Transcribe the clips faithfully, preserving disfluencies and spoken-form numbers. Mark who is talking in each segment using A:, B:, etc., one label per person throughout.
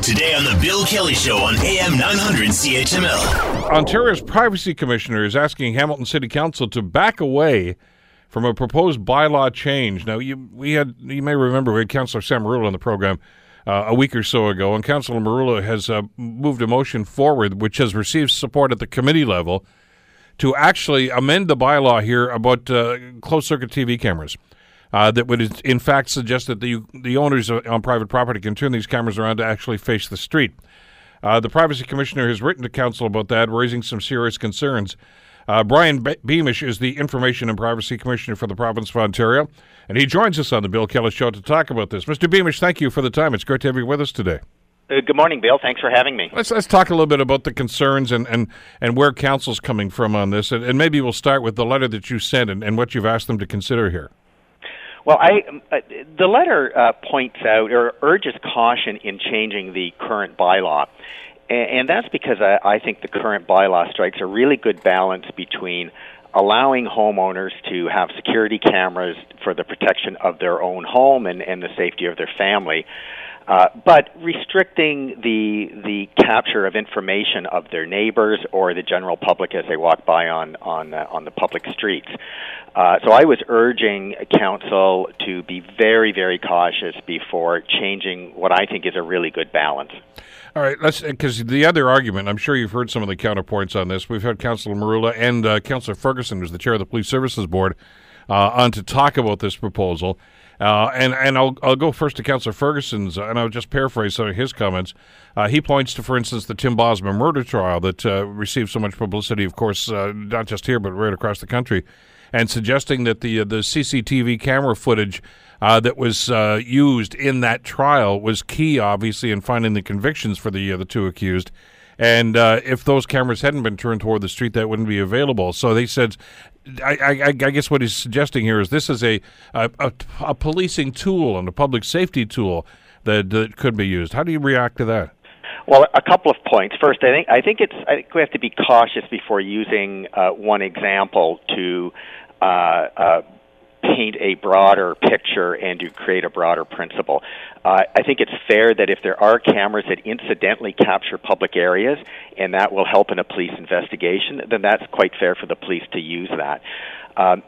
A: Today on The Bill Kelly Show on A M nine hundred C H M L.
B: Ontario's Privacy Commissioner is asking Hamilton City Council to back away from a proposed bylaw change. Now, you we had you may remember we had Councillor Sam Marula on the program uh, a week or so ago, and Councillor Marula has uh, moved a motion forward which has received support at the committee level to actually amend the bylaw here about uh, closed-circuit T V cameras. Uh, that would in fact suggest that the the owners on private property can turn these cameras around to actually face the street. Uh, the Privacy Commissioner has written to Council about that, raising some serious concerns. Uh, Brian Be- Beamish is the Information and Privacy Commissioner for the province of Ontario, and he joins us on the Bill Kelly Show to talk about this. Mister Beamish, thank you for the time. It's great to have you with us today.
C: Uh, good morning, Bill. Thanks for having me.
B: Let's let's talk a little bit about the concerns and, and, and where Council's coming from on this, and, and maybe we'll start with the letter that you sent and, and what you've asked them to consider here.
C: Well, I, uh, the letter uh, points out or urges caution in changing the current bylaw, and, and that's because I, I think the current bylaw strikes a really good balance between allowing homeowners to have security cameras for the protection of their own home and, and the safety of their family, uh, but restricting the the capture of information of their neighbors or the general public as they walk by on on uh, on the public streets. Uh, so I was urging council to be very, very cautious before changing what I think is a really good balance.
B: All right, let's because the other argument, I'm sure you've heard some of the counterpoints on this. We've had Councillor Marula and uh, Councillor Ferguson, who's the chair of the Police Services Board, uh, on to talk about this proposal. Uh, and and I'll I'll go first to Councillor Ferguson's, and I'll just paraphrase some of his comments. Uh, he points to, for instance, the Tim Bosma murder trial that uh, received so much publicity, of course, uh, not just here but right across the country, and suggesting that the uh, the C C T V camera footage uh, that was uh, used in that trial was key, obviously, in finding the convictions for the uh, the two accused. And uh, if those cameras hadn't been turned toward the street, that wouldn't be available. So they said, I, I, I guess what he's suggesting here is this is a a, a, a policing tool and a public safety tool that, that could be used. How do you react to that?
C: Well, a couple of points. First, I think I think it's I think we have to be cautious before using uh, one example to uh, uh, paint a broader picture and to create a broader principle. Uh, I think it's fair that if there are cameras that incidentally capture public areas and that will help in a police investigation, then that's quite fair for the police to use that. Um,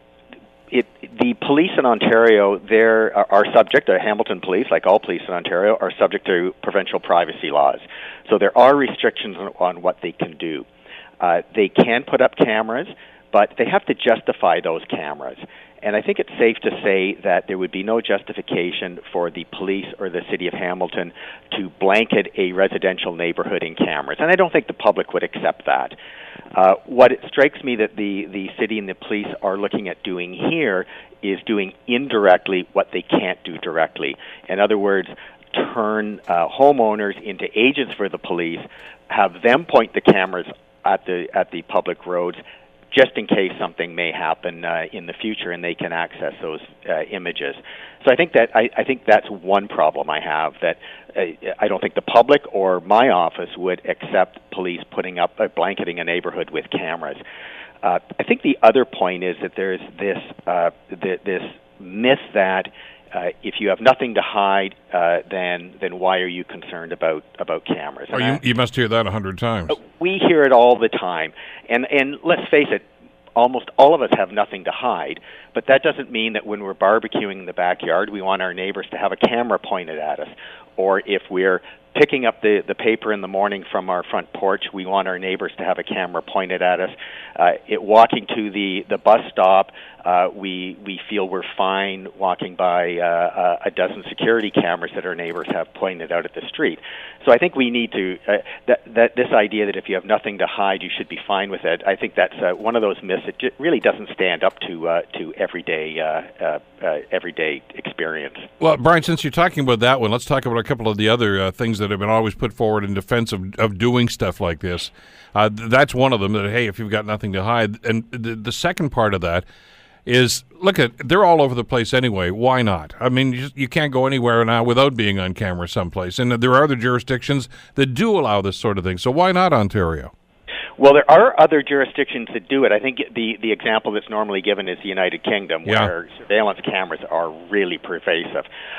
C: It, the police in Ontario, they're, are subject, uh, Hamilton Police, like all police in Ontario, are subject to provincial privacy laws. So there are restrictions on, on what they can do. Uh, they can put up cameras, but they have to justify those cameras. And I think it's safe to say that there would be no justification for the police or the City of Hamilton to blanket a residential neighborhood in cameras. And I don't think the public would accept that. Uh, what it strikes me that the, the city and the police are looking at doing here is doing indirectly what they can't do directly. In other words, turn uh, homeowners into agents for the police, have them point the cameras at the at the public roads, just in case something may happen uh, in the future and they can access those uh, images. So I think that I, I think that's one problem I have, that uh, I don't think the public or my office would accept police putting up, uh, blanketing a neighborhood with cameras. Uh, I think the other point is that there's this uh, th- this myth that uh, if you have nothing to hide, uh, then then why are you concerned about about cameras?
B: Oh, you, I, you must hear that a hundred times.
C: We hear it all the time, and and let's face it, almost all of us have nothing to hide, but that doesn't mean that when we're barbecuing in the backyard, we want our neighbors to have a camera pointed at us. Or if we're picking up the, the paper in the morning from our front porch, we want our neighbors to have a camera pointed at us. Uh, it, walking to the, the bus stop, uh, we we feel we're fine walking by uh, a dozen security cameras that our neighbors have pointed out at the street. So I think we need to, uh, that, that this idea that if you have nothing to hide, you should be fine with it, I think that's uh, one of those myths that j- really doesn't stand up to uh, to everyday uh, uh, uh, everyday experience.
B: Well, Brian, since you're talking about that one, let's talk about a couple of the other uh, things that have been always put forward in defense of, of doing stuff like this. Uh, that's one of them, that, hey, if you've got nothing to hide. And the, the second part of that is, look, at they're all over the place anyway. Why not? I mean, you, just, you can't go anywhere now without being on camera someplace. And there are other jurisdictions that do allow this sort of thing. So why not Ontario?
C: Well, there are other jurisdictions that do it. I think the, the example that's normally given is the United Kingdom,
B: yeah.
C: where surveillance cameras are really pervasive.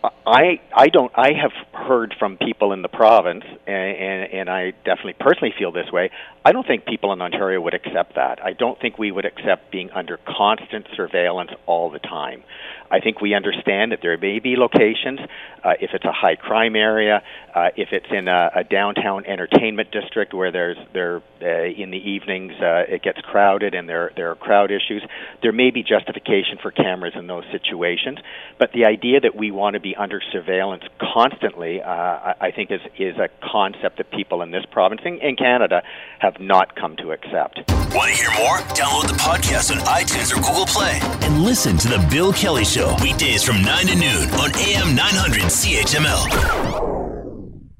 C: I I don't I have heard from people in the province, and, and and I definitely personally feel this way. I don't think people in Ontario would accept that. I don't think we would accept being under constant surveillance all the time. I think we understand that there may be locations, uh, if it's a high crime area, uh, if it's in a, a downtown entertainment district where there's there uh, in the evenings uh, it gets crowded and there there are crowd issues. There may be justification for cameras in those situations, but the idea that we want to be under surveillance constantly, uh, I, I think is is a concept that people in this province and in Canada have not come to accept.
A: Want to hear more? Download the podcast on iTunes or Google Play and listen to The Bill Kelly Show weekdays from nine to noon on A M nine hundred C H M L.